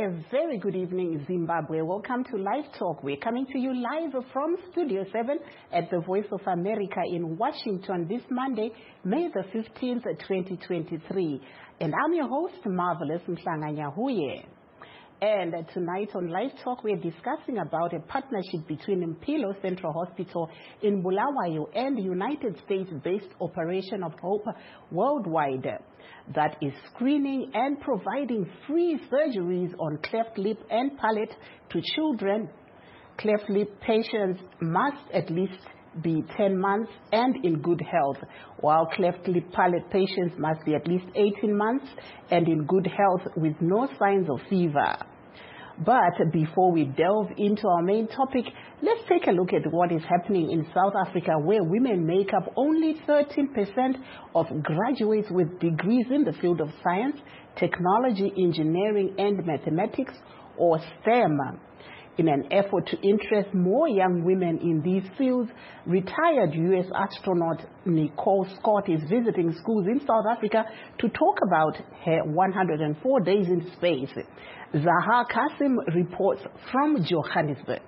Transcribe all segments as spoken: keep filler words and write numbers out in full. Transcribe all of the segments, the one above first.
A very good evening, Zimbabwe. Welcome to Live Talk. We're coming to you live from Studio seven at the Voice of America in Washington this Monday, May the fifteenth, twenty twenty-three. And I'm your host, Marvelous Mhlanganyahuye. And tonight on Live Talk, we're discussing about a partnership between Mpilo Central Hospital in Bulawayo and United States-based Operation of Hope Worldwide that is screening and providing free surgeries on cleft lip and palate to children. Cleft lip patients must at least be ten months and in good health, while cleft lip palate patients must be at least eighteen months and in good health with no signs of fever. But before we delve into our main topic, let's take a look at what is happening in South Africa, where women make up only thirteen percent of graduates with degrees in the field of science, technology, engineering, and mathematics, or STEM. In an effort to interest more young women in these fields, retired U S astronaut Nicole Scott is visiting schools in South Africa to talk about her one hundred four days in space. Zaha Kasim reports from Johannesburg.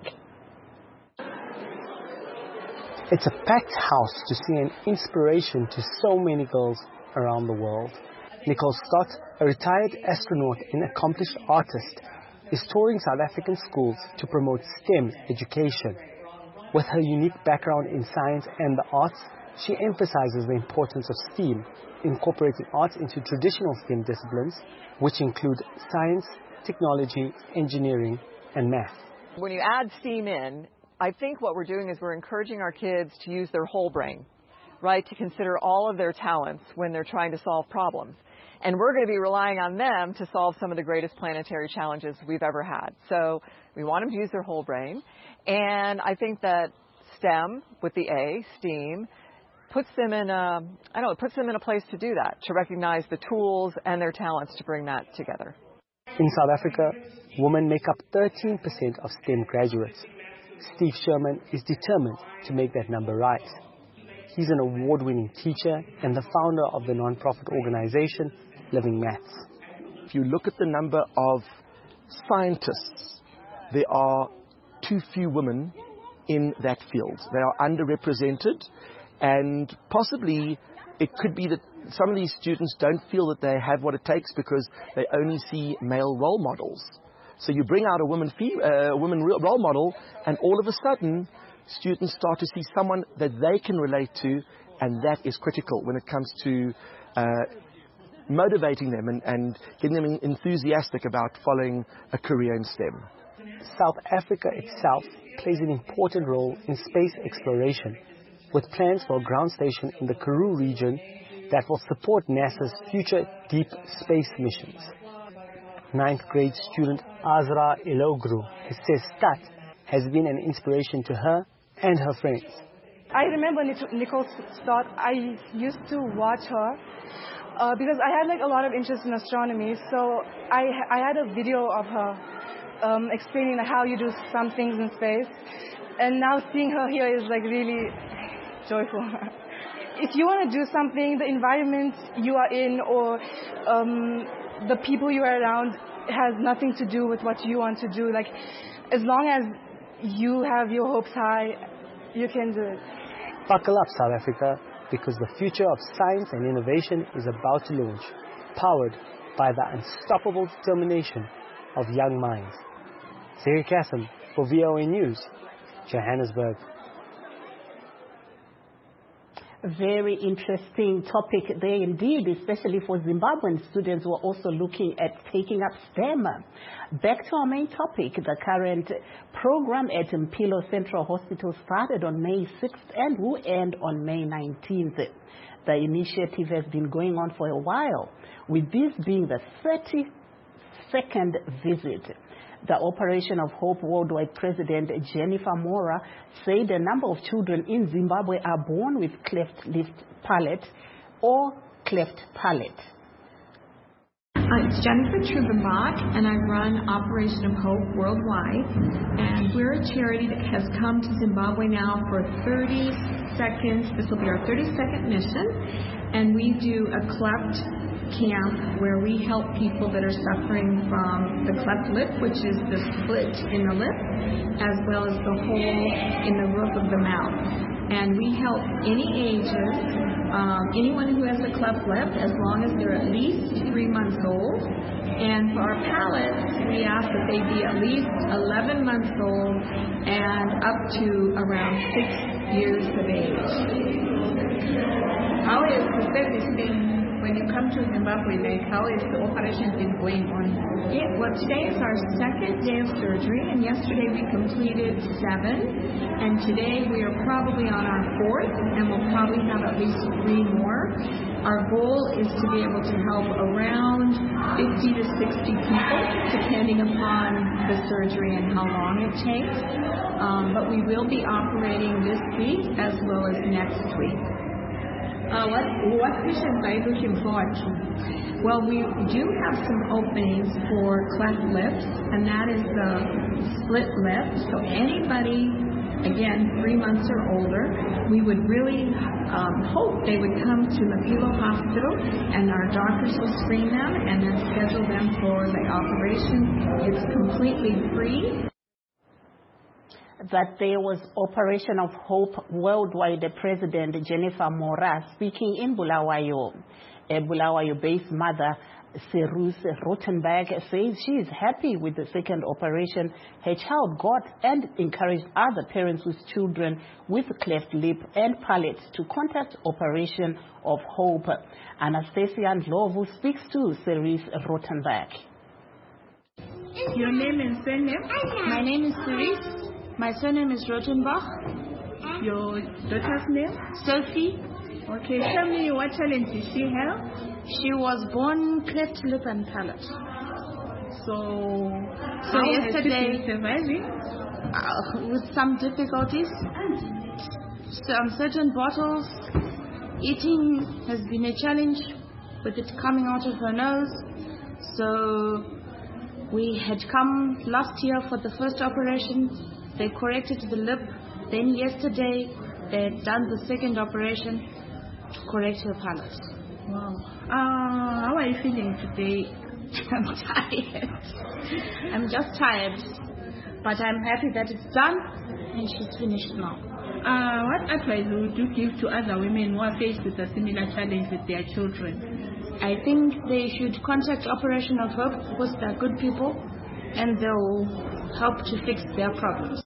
It's a packed house to see an inspiration to so many girls around the world. Nicole Scott, a retired astronaut and accomplished artist, is touring South African schools to promote STEM education. With her unique background in science and the arts, she emphasizes the importance of STEAM, incorporating arts into traditional STEM disciplines, which include science, technology, engineering, and math. When you add STEAM in, I think what we're doing is we're encouraging our kids to use their whole brain, right, to consider all of their talents when they're trying to solve problems. And we're going to be relying on them to solve some of the greatest planetary challenges we've ever had. So we want them to use their whole brain. And I think that STEM, with the A, STEAM, puts them in a, I don't know, it puts them in a place to do that, to recognize the tools and their talents to bring that together. In South Africa, women make up thirteen percent of STEM graduates. Steve Sherman is determined to make that number rise. He's an award-winning teacher and the founder of the non-profit organization Living Maths. If you look at the number of scientists, there are too few women in that field. They are underrepresented, and possibly it could be that some of these students don't feel that they have what it takes because they only see male role models. So you bring out a woman, uh, woman role model, and all of a sudden, students start to see someone that they can relate to, and that is critical when it comes to uh, motivating them and, and getting them enthusiastic about following a career in STEM. South Africa itself plays an important role in space exploration, with plans for a ground station in the Karoo region that will support NASA's future deep space missions. Ninth grade student Azra Elogru says Stat has been an inspiration to her and her friends. I remember Nicole Scott. I used to watch her uh, because I had like a lot of interest in astronomy. So I, I had a video of her um, explaining how you do some things in space. And now seeing her here is like really joyful. If you want to do something, the environment you are in or um, the people you are around has nothing to do with what you want to do. Like, as long as you have your hopes high, you can do it. Buckle up, South Africa, because the future of science and innovation is about to launch, powered by the unstoppable determination of young minds. Zaha Kasim for V O A News, Johannesburg. Very interesting topic there indeed, especially for Zimbabwean students who are also looking at taking up STEM. Back to our main topic, the current program at Mpilo Central Hospital started on May sixth and will end on May nineteenth. The initiative has been going on for a while, with this being the thirty-second visit. The Operation of Hope Worldwide President Jennifer Mora said a number of children in Zimbabwe are born with cleft lip palate or cleft palate. Uh, it's Jennifer Trubenbach, and I run Operation of Hope Worldwide. And we're a charity that has come to Zimbabwe now for thirty seconds. This will be our thirty-second mission. And we do a cleft camp where we help people that are suffering from the cleft lip, which is the split in the lip, as well as the hole in the roof of the mouth. And we help any ages, um, anyone who has a cleft lip, as long as they're at least three months old. And for our palates, we ask that they be at least eleven months old and up to around six years of age. How is the service been when you come to Zimbabwe? Like, how is the operation been going on? Yeah, well, today is our second day of surgery, and yesterday we completed seven, and today we are probably on our fourth, and we'll probably have at least three more. Our goal is to be able to help around fifty to sixty people, depending upon the surgery and how long it takes. Um, but we will be operating this week as well as next week. Uh, what what patients are you looking forward to? Well, we do have some openings for cleft lips, and that is the split lip. So anybody, again, three months or older, we would really um, hope they would come to Mapilo Hospital, and our doctors will screen them and then schedule them for the operation. It's completely free. That there was Operation of Hope worldwide. President Jennifer Mora speaking in Bulawayo. A Bulawayo-based mother, Cerise Rothenberg, says she is happy with the second operation her child got and encouraged other parents with children with cleft lip and palates to contact Operation of Hope. Anastasia Ndlovu speaks to Cerise Rothenberg. Your name and surname? My name is Cerise. My surname is Rothenbach. Your daughter's name? Sophie. Okay, tell me what challenge did she have? She was born cleft lip and palate. So, so how yesterday, has she been surviving? Uh, with some difficulties. Some certain bottles, eating has been a challenge with it coming out of her nose. So we had come last year for the first operation. They corrected the lip. Then yesterday, they had done the second operation to correct her palate. Wow. Uh, how are you feeling today? I'm tired. I'm just tired. But I'm happy that it's done and she's finished now. Uh, what advice would you give to other women who are faced with a similar challenge with their children? I think they should contact Operation of Hope because they're good people and they'll help to fix their problems.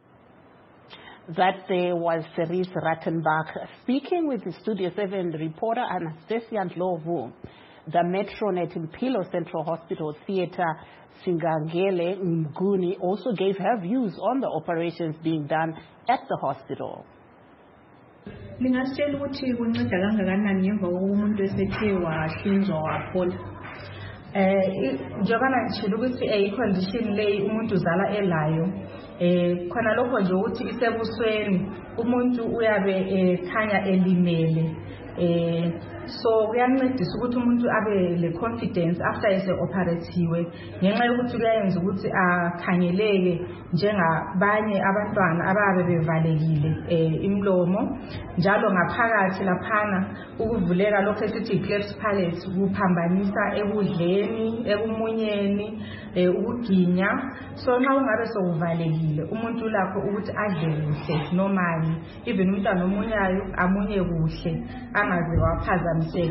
That there was Cerise Rattenbach speaking with the Studio seven reporter Anastasia Ndlovu. The Metronet Mpilo Central Hospital Theatre Singangele Mguni also gave her views on the operations being done at the hospital. Ningasitshela ukuthi kunceda kangakanani ngemva kokumuntu esethe wahlinzwa waphola. Eh njengana ngishilo ukuthi i-condition leyi umuntu uzala elayo eh khona lokho nje ukuthi isebusweni umuntu uyabe ekhanya elimele eh so kuyancedisa ukuthi umuntu abe le confidence after ese operatiwe ngenxa yokuthi kuyayenza ukuthi akhangeleke njengabanye abantwana ababe bevalekile eh imlomo njalo ngaphakathi laphana ukuvuleka lokho esithi cleft palate kuphambanisa ekudleni ekumunyeni eh ukuginya so nxa ungabe sokuvalekile umuntu lakho ukuthi adle kuhle normally even umntwana omunyayo amunye kuhle angaze waphaza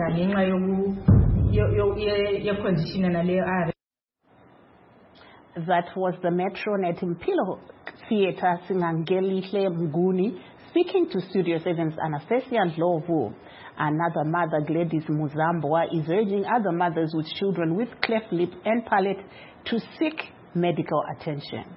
That was the Metronet Mpilo Theatre Singangelihle Mguni speaking to Studio seven's Anastasia Ndlovu. Another mother, Gladys Muzambwa, is urging other mothers with children with cleft lip and palate to seek medical attention.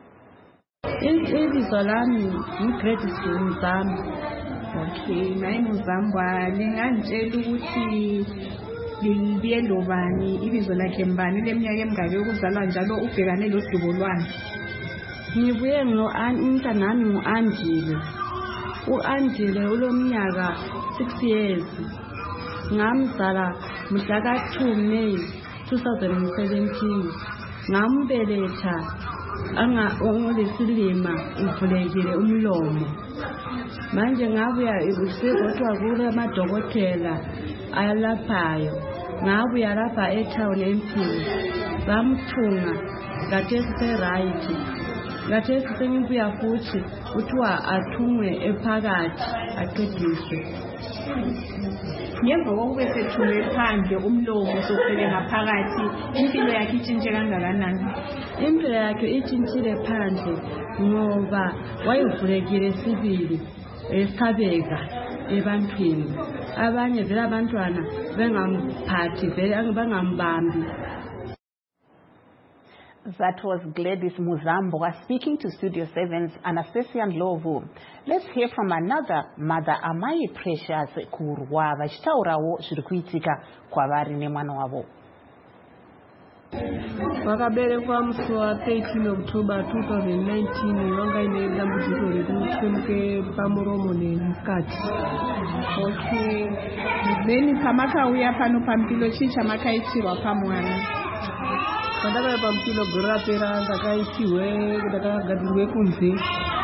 Okay, nayi Muzambwa lingantshela ukuthi libiye lobani ibizo lakhe mbani leminyaka emingaki yokuzalwa njalo ubhekane lodubo lwani. Ngibuye umntanami ngu-Andile. U-Andile ulomnyaka six years. Ngamzala mhla ka two May twenty seventeen. Ngambeletha anga ongolesilima uvulekile umlomo. Manje ngabuya ukusekodwa kule amadokotela alaphayo ngabuya lapha etown empini bamthunga ngathi se-right ngathi sengibuya futhi kuthiwa athungwe ephakathi aqediswe. Ngemva kokube sethume phandle umlomo sofike ngaphakathi impilo yakhe itshintshe kangakanani? Impilo yakhe itshintshile phandle ngoba wayevulekile sibili esabeka ebantwini abanye vele abantwana bengamphathi vele bangambambi. That was Gladys Muzambo speaking to Studio seven's Anastasia Ndlovu. Let's hear from another mother, Amai Precious Kurwa, vachitaurawo zviri kuitika kwavari nemwana wavo. Vakaberekwa musi wa thirteen October twenty nineteen vanga ine dambudziko rekutsvemuke pamuromo nemukati. Okay. Then pamakauya pano pampilo chii chamakaitirwa pamwana? Pandakauya pampilo gore rapera ndakaitirwe ndakagadzirirwe kunze.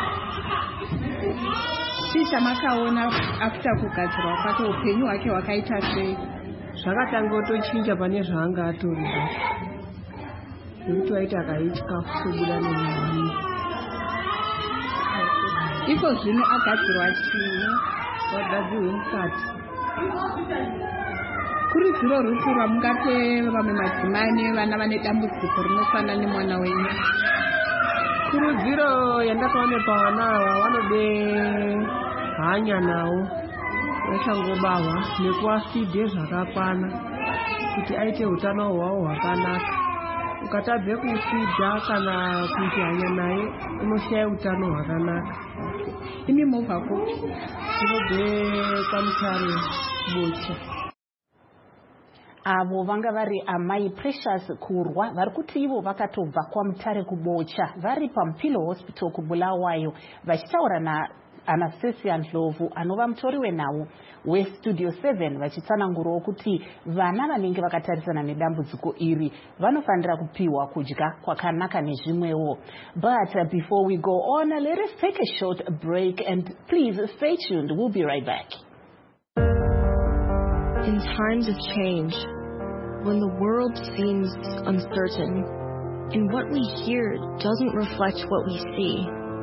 Chii chamakaona after kugadzirwa kwake upenyu hwake hwakaita sei? Zvakatanga kutochinja pane zvaanga atori. Nekuti waiti akaita chikafu chobuda nemwiri. Iko zvino agadzirwa chii? Wagadzirwe mukati. Kuri zviro rufu rwamungape vamwe madzimai nevana vane dambudziko rinofanana nemwana wenyu? Kurudziro yandakaona pavana ava vanode hanya nawo vachangobarwa nekuafidhe zvakakwana kuti aite utano hwavo hwakanaka. Ukatadze kufidha kana kuita hanya naye unoshaya utano hwakanaka. Imi mobva kupi? Tinobve paMutare Bocha. Avo vanga vari Amai Precious Kurwa vari kuti ivo vakatobva kwaMutare kuBocha vari paMupilo Hospital kuBulawayo vachitaura naAnastasia Ndlovu anova mutori wenhau weStudio seven vachitsanangurawo kuti vana vanenge vakatarisana nedambudziko iri vanofanira kupiwa kudya kwakanaka nezvimwewo. But uh, before we go on, let us take a short break and please stay tuned. We'll be right back. In times of change, when the world seems uncertain and what we hear doesn't reflect what we see,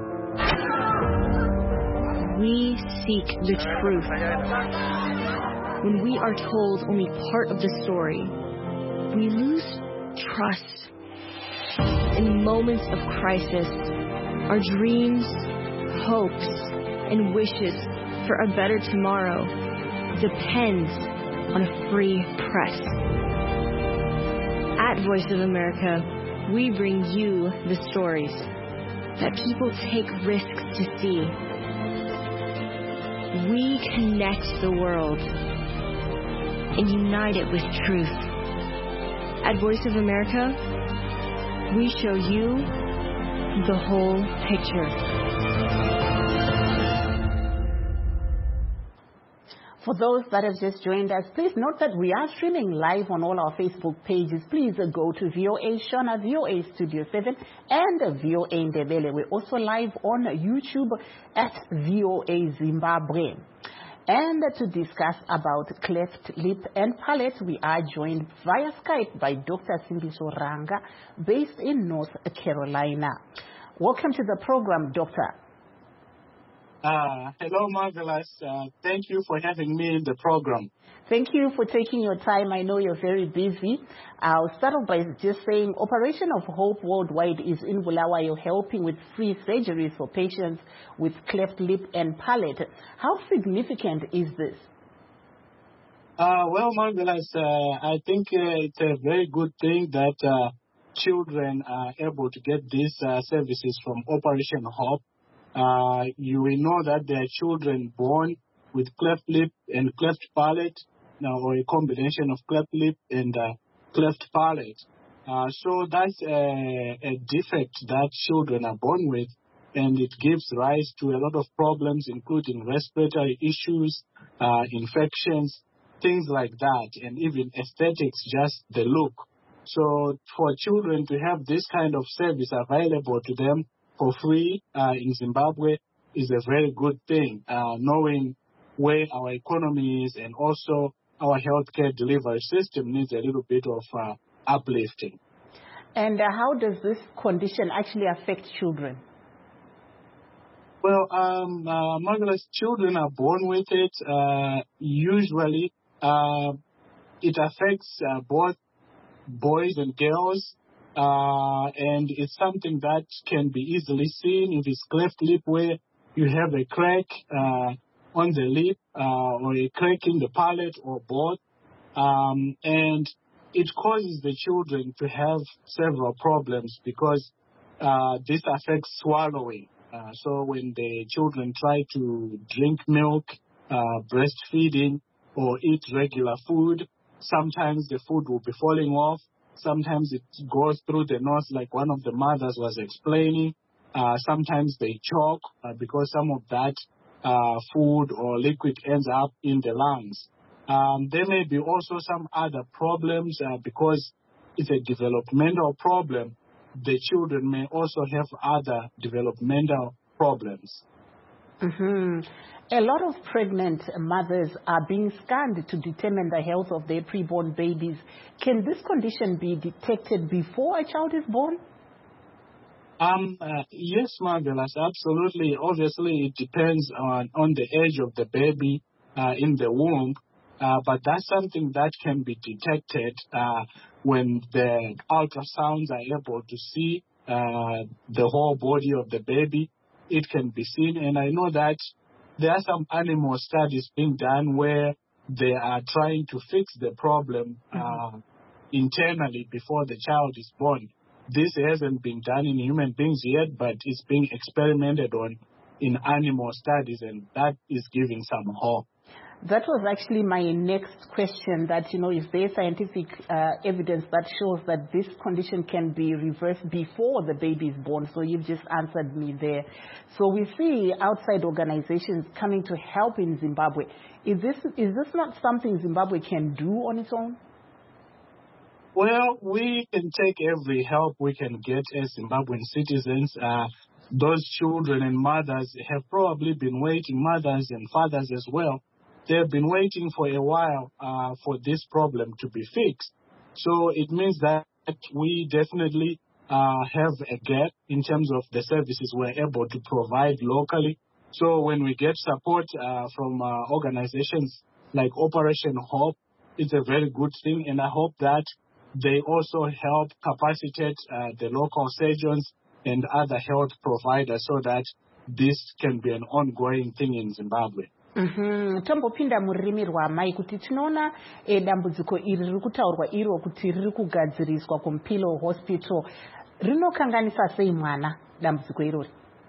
we seek the truth. When we are told only part of the story, we lose trust. In moments of crisis, our dreams, hopes, and wishes for a better tomorrow depends on a free press. At Voice of America, we bring you the stories that people take risks to see. We connect the world and unite it with truth. At Voice of America, we show you the whole picture. For those that have just joined us, please note that we are streaming live on all our Facebook pages. Please go to V O A Shona, V O A Studio seven, and V O A Ndebele. We're also live on YouTube at V O A Zimbabwe. And to discuss about cleft lip and palate, we are joined via Skype by Doctor Simbiso Ranga, based in North Carolina. Welcome to the program, Doctor. Uh, hello, Marvelous. Uh, thank you for having me in the program. Thank you for taking your time. I know you're very busy. I'll start off by just saying Operation of Hope Worldwide is in Bulawayo helping with free surgeries for patients with cleft lip and palate. How significant is this? Uh, well, Marvelous, uh, I think uh, it's a very good thing that uh, children are able to get these uh, services from Operation Hope. Uh, you will know that there are children born with cleft lip and cleft palate, uh, or a combination of cleft lip and uh, cleft palate. Uh, so that's a, a defect that children are born with, and it gives rise to a lot of problems, including respiratory issues, uh, infections, things like that, and even aesthetics, just the look. So for children to have this kind of service available to them for free uh, in Zimbabwe is a very good thing, uh, knowing where our economy is and also our healthcare delivery system needs a little bit of uh, uplifting. And uh, how does this condition actually affect children? Well, um, uh, Marvelous, children are born with it. Uh, usually, uh, it affects uh, both boys and girls, uh, and it's something that can be easily seen if it's cleft lip, where you have a crack uh, on the lip uh, or a crack in the palate or both, um, and it causes the children to have several problems because uh, this affects swallowing. Uh, so when the children try to drink milk, uh, breastfeeding, or eat regular food, sometimes the food will be falling off. Sometimes it goes through the nose, like one of the mothers was explaining. Uh, sometimes they choke uh, because some of that uh, food or liquid ends up in the lungs. Um, there may be also some other problems uh, because it's a developmental problem. The children may also have other developmental problems. Mm-hmm. A lot of pregnant mothers are being scanned to determine the health of their preborn babies. Can this condition be detected before a child is born? Um, uh, yes, Marvelous, absolutely. Obviously, it depends on, on the age of the baby uh, in the womb, uh, but that's something that can be detected uh, when the ultrasounds are able to see uh, the whole body of the baby. It can be seen, and I know that there are some animal studies being done where they are trying to fix the problem uh, mm-hmm. internally before the child is born. This hasn't been done in human beings yet, but it's being experimented on in animal studies, and that is giving some hope. That was actually my next question, that, you know, is there scientific uh, evidence that shows that this condition can be reversed before the baby is born? So you've just answered me there. So we see outside organizations coming to help in Zimbabwe. Is this, is this not something Zimbabwe can do on its own? Well, we can take every help we can get as Zimbabwean citizens. Uh, those children and mothers have probably been waiting, mothers and fathers as well. They've been waiting for a while uh, for this problem to be fixed. So it means that we definitely uh, have a gap in terms of the services we're able to provide locally. So when we get support uh, from uh, organizations like Operation Hope, it's a very good thing. And I hope that they also help capacitate uh, the local surgeons and other health providers so that this can be an ongoing thing in Zimbabwe. Mm-hmm. Tombopinda murimi rwamai kuti tinoona e, dambudziko iri riri kutaurwa iro kuti riri kugadziriswa kuMpilo Hospital rinokanganisa sei mwana dambudziko irori?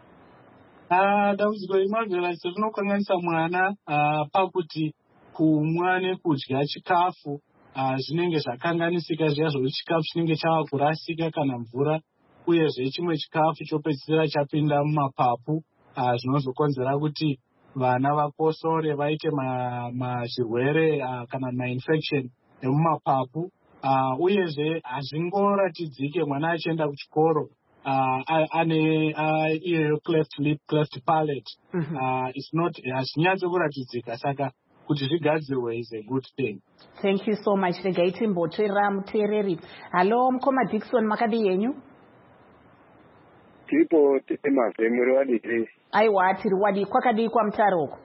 Uh, dambudziko imarvelous rinokanganisa mwana uh, pakuti kumwa nekudya chikafu uh, zvinenge zvakanganisika zviya zvokuti chikafu chinenge chava kurasika kana mvura, uyezve chimwe chikafu chopedzisira chapinda mumapapu uh, zvinozokonzera kuti vana vakosore vaite mazvirwere ma uh, kana mainfection emumapapu uh, uyezve hazvingoratidzike mwana achienda kuchikoro uh, ane uh, iyoyo cleft lip, cleft palate. Mm-hmm. uh, it's not hazvinyatso kuratidzika, saka kuti zvigadzirwe is a good thing. Thank you so much. Regaiti mbotera mutereri. Hello, Mkoma Dixon, makadi yenyu? Tipo tema muri wadikri. Aiwa tiri wadi kwakadi kwa mtaroko.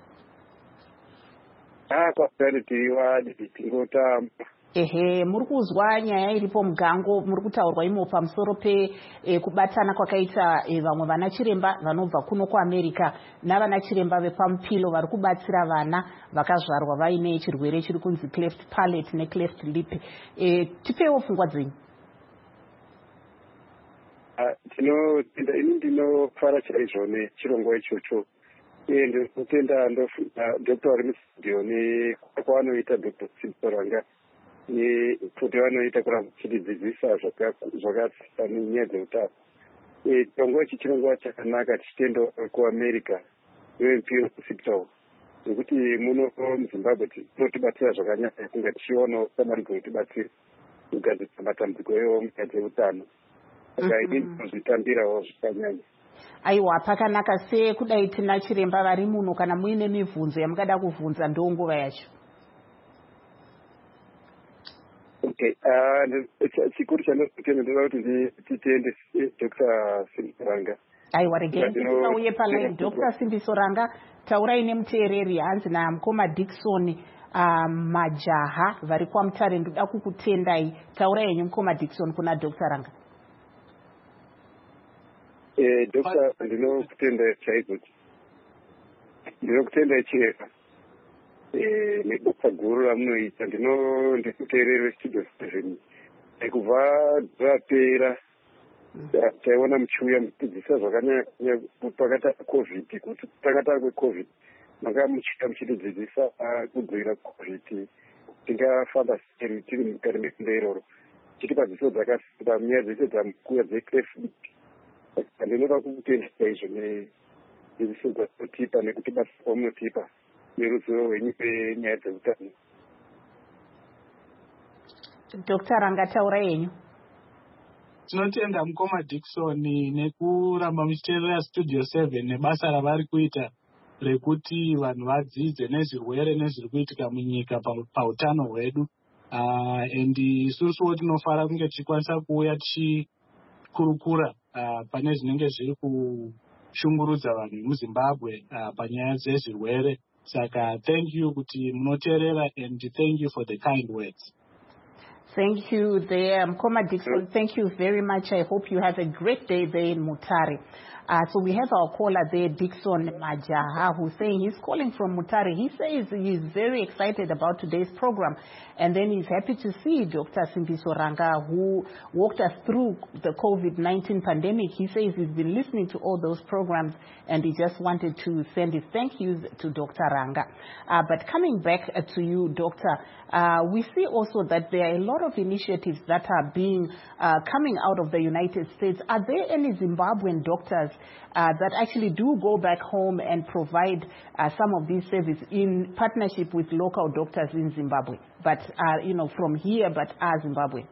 Ah, kwa pere tiri wadi tingota. Ehe, muri kuzwa nyaya iripo mugango, muri kutaurwa imo pamusoro pe e, kubatana kwakaita e, vamwe vana chiremba vanobva kuno kuAmerica navana chiremba vepaMpilo vari kubatsira vana vakazvarwa vaine chirwere chiri kunzi cleft palate ne cleft lip. E, tipewo pfungwa dzenyu. Tino tenda ini ndinofara chaizvo nechirongwa ichocho. Iye ndinotenda ndofunda Doctor Arimisdio nekwavanoita Doctor Simsoranga kuti vanoita kuramba chidzidzisa zvakasiyana nenyaya dzeutano. Chirongwa ichi chirongwa chakanaka tichitenda kuAmerica neMpilo Hospital nekuti muno muZimbabwe tinotibatsira zvakanyanya kunge tichionawo samari kutibatsira kugadzirisa matambudziko emunyaya dzeutano. Kuzvitambirawo zvakanyanya. Aiwa, pakanaka. Se kudai tina chiremba vari muno kana muine mibvunzo yamungada kuvhunza ndonguva yacho. Okay. Chikuru chanotenda kuti titende Doctor Simbisoranga. Aiwa regai uye paline Doctor Simbisoranga taurai nemuteereri hanzi naMukoma Dickson majaha vari kwaMutare ndoda kukutendai. Taurai henyu Mukoma Dickson kuna Doctor Ranga. Eh Doctor ndinokutenda chaizvo. Ndinokutenda chireka. Eh nebasa guru ramunoita ndino ndikuteerere studio seven. Kubva dzapera taiona muchiuya mudzidzisa zvakanyanya pakata covid kuti pakata kwecovid manga muchita muchitidzidzisa kubvira covid tingafamba sei tiri mukati mekunda iroro tichipa dziso dzakasiyana munyaya dzese dzamukuya dzeclefit ndinoda kukutendesa izvo nedzidziso dzatotipa nekuti basa kwamunotipa neruzivo rwenyu penyaya dzeutano. Doctor Ranga taurai henyu. Tinotenda Mukoma Dickson nekuramba muchiteerera studio seven nebasa ravari kuita rekuti vanhu vadzidze nezvirwere nezviri kuitika munyika pautano hwedu. And isusuwo tinofara kunge tichikwanisa kuuya tichikurukura pane zvinenge zviri kushungurudza vanhu vemuZimbabwe panyaya dzezvirwere. Saka thank you kuti munoteerera and thank you for the kind words. Thank you there, Mukoma Dickson. Thank you very much. I hope you have a great day there in Mutare. Uh, so we have our caller there, Dickson Majaha, who's saying he's calling from Mutare. He says he's very excited about today's program. And then he's happy to see Doctor Simbisoranga, who walked us through the COVID nineteen pandemic. He says he's been listening to all those programs and he just wanted to send his thank yous to Doctor Ranga. Uh, but coming back uh, to you, Doctor, uh, we see also that there are a lot of initiatives that are being uh, coming out of the United States. Are there any Zimbabwean doctors uh, that actually do go back home and provide uh, some of these services in partnership with local doctors in Zimbabwe, but are, you know, from here, but are Zimbabwe?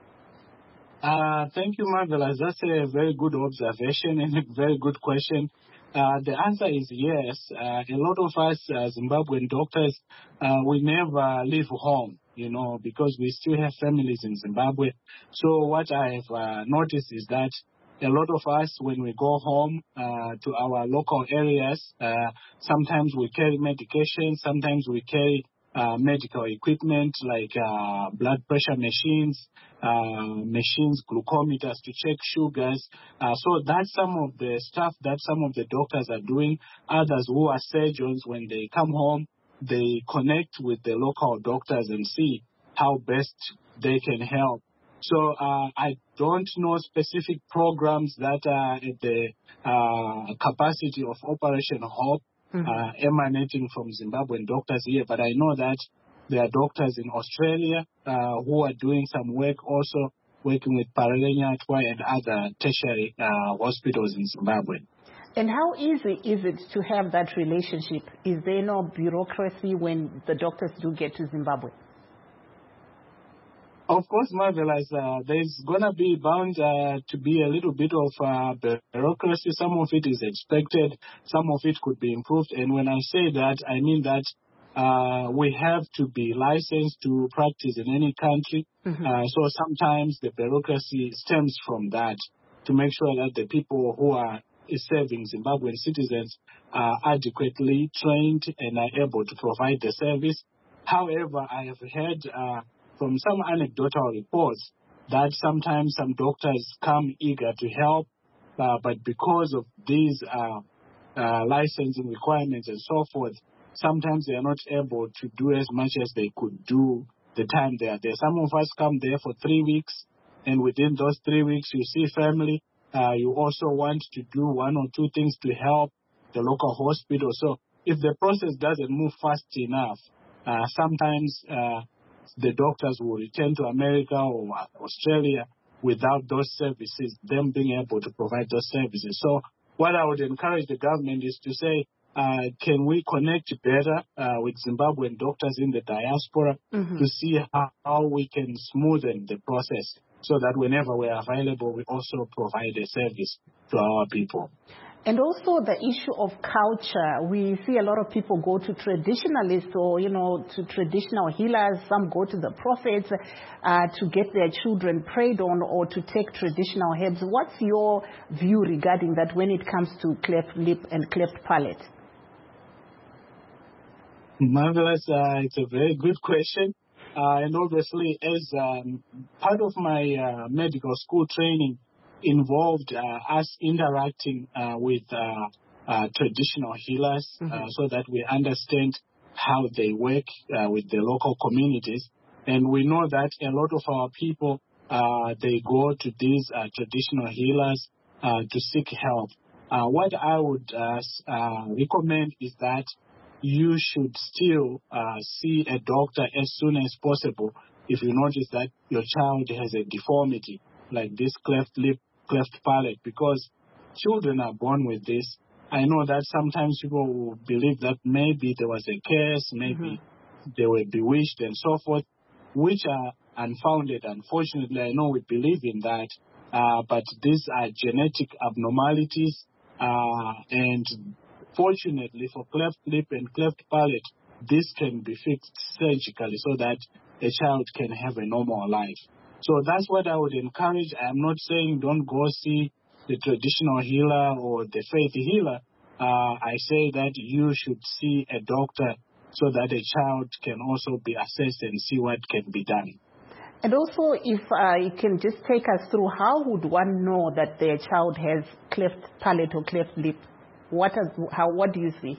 Uh, thank you, Marvelous. That's a very good observation and a very good question. Uh, the answer is yes. Uh, a lot of us uh, Zimbabwean doctors, uh, we never leave home, you know, because we still have families in Zimbabwe. So what I have uh, noticed is that a lot of us, when we go home uh, to our local areas, uh, sometimes we carry medication, sometimes we carry uh, medical equipment like uh, blood pressure machines, uh, machines, glucometers to check sugars. Uh, so that's some of the stuff that some of the doctors are doing. Others who are surgeons, when they come home, they connect with the local doctors and see how best they can help. So uh, I don't know specific programs that are at the uh, capacity of Operation Hope mm-hmm. uh, emanating from Zimbabwean doctors here, but I know that there are doctors in Australia uh, who are doing some work also working with Paralenyatwa and other tertiary uh, hospitals in Zimbabwe. And how easy is it to have that relationship? Is there no bureaucracy when the doctors do get to Zimbabwe? Of course, Marvelous, uh, there's going to be bound uh, to be a little bit of uh, bureaucracy. Some of it is expected. Some of it could be improved. And when I say that, I mean that uh, we have to be licensed to practice in any country. Mm-hmm. Uh, so sometimes the bureaucracy stems from that to make sure that the people who are serving Zimbabwean citizens are adequately trained and are able to provide the service. However, I have heard uh, from some anecdotal reports that sometimes some doctors come eager to help, uh, but because of these uh, uh, licensing requirements and so forth, sometimes they are not able to do as much as they could do the time they are there. Some of us come there for three weeks, and within those three weeks you see family. Uh, you also want to do one or two things to help the local hospital. So if the process doesn't move fast enough, uh, sometimes uh, the doctors will return to America or Australia without those services, them being able to provide those services. So what I would encourage the government is to say, uh, can we connect better uh, with Zimbabwean doctors in the diaspora mm-hmm. to see how, how we can smoothen the process so that whenever we're available, we also provide a service to our people. And also the issue of culture. We see a lot of people go to traditionalists or, you know, to traditional healers. Some go to the prophets uh, to get their children prayed on or to take traditional herbs. What's your view regarding that when it comes to cleft lip and cleft palate? Marvelous. Uh, it's a very good question. Uh, and obviously, as um, part of my uh, medical school training, involved uh, us interacting uh, with uh, uh, traditional healers mm-hmm. uh, so that we understand how they work uh, with the local communities. And we know that a lot of our people, uh, they go to these uh, traditional healers uh, to seek help. Uh, what I would uh, uh, recommend is that you should still uh, see a doctor as soon as possible if you notice that your child has a deformity, like this cleft lip, cleft palate, because children are born with this. I know that sometimes people will believe that maybe there was a curse, maybe mm-hmm. they were bewitched and so forth, which are unfounded. Unfortunately, I know we believe in that, uh, but these are genetic abnormalities, uh, and fortunately for cleft lip and cleft palate, this can be fixed surgically so that a child can have a normal life. So that's what I would encourage. I'm not saying don't go see the traditional healer or the faith healer. Uh, I say that you should see a doctor so that a child can also be assessed and see what can be done. And also, if uh, you can just take us through, how would one know that their child has cleft palate or cleft lip? What, are, how, what do you see?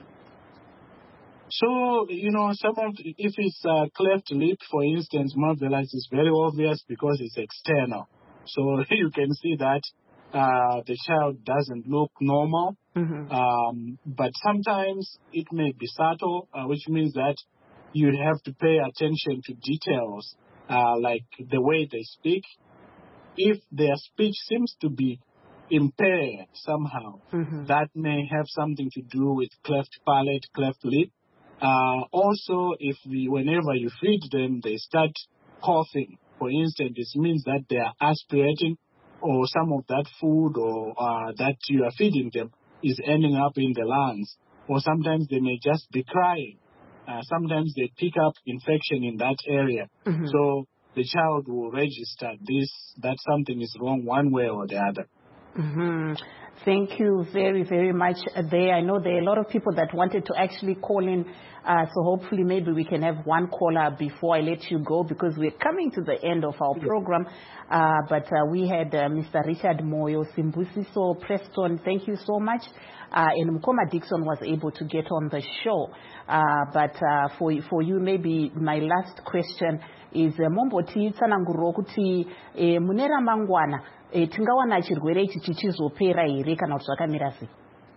So, you know, some of, if it's uh, cleft lip, for instance, Marvelous, is very obvious because it's external. So you can see that uh, the child doesn't look normal. Mm-hmm. Um, but sometimes it may be subtle, uh, which means that you have to pay attention to details, uh, like the way they speak. If their speech seems to be impaired somehow, mm-hmm. that may have something to do with cleft palate, cleft lip. Uh, also, if we, whenever you feed them, they start coughing, for instance, it means that they are aspirating, or some of that food or uh, that you are feeding them is ending up in the lungs. Or sometimes they may just be crying. Uh, sometimes they pick up infection in that area. Mm-hmm. So the child will register this, that something is wrong one way or the other. Mm-hmm. Thank you very, very much there. I know there are a lot of people that wanted to actually call in, uh, so hopefully maybe we can have one caller before I let you go, because we're coming to the end of our program. Uh, but uh, we had uh, Mister Richard Moyo, Simbusiso, Preston, thank you so much. Uh, and Mkoma Dixon was able to get on the show. Uh, but uh, for, for you, maybe my last question is uh, Momboti Tsananguro kuti eh, munera mangwana E, tingawana chirwere ichi chichizopera here kana kuti zvakamira sei?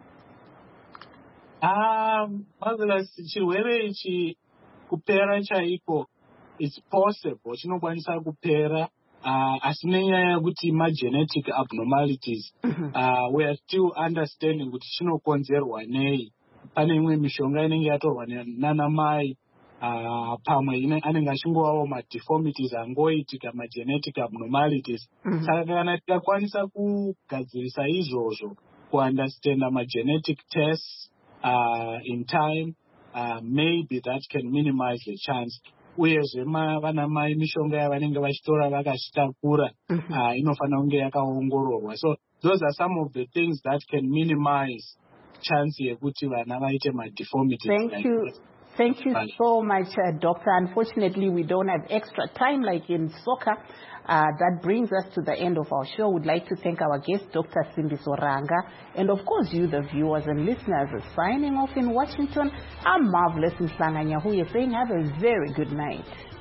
Ah, marvelous. Chirwere ichi kupera chaiko, it's possible. Chinokwanisa kupera, uh, asi nenyaya yekuti ma genetic abnormalities. uh, we are still understanding kuti chinokonzerwa nei. Pane imwe mishonga inenge yatorwa nana mai. Uh, pamwe anenge achingovawo ma-deformities angoitika ma-genetic abnormalities. Mm-hmm. Saka kana tikakwanisa kugadzirisa izvozvo, kuunderstanda ma-genetic tests uh, in time, uh, maybe that can minimize the chance. Uyezve vana mai mishonga yavanenge vachitora vakazvitakura uh, inofanira kunge yakaongororwa. So those are some of the things that can minimize chance yekuti vana vaite ma-deformities. Thank like you. this. Thank you so much, uh, Doctor. Unfortunately, we don't have extra time like in soccer. Uh, that brings us to the end of our show. We'd like to thank our guest, Doctor Simbiso Ranga, and of course you, the viewers and listeners, signing off in Washington. I'm Marvelous Mhlanganya, who is saying have a very good night.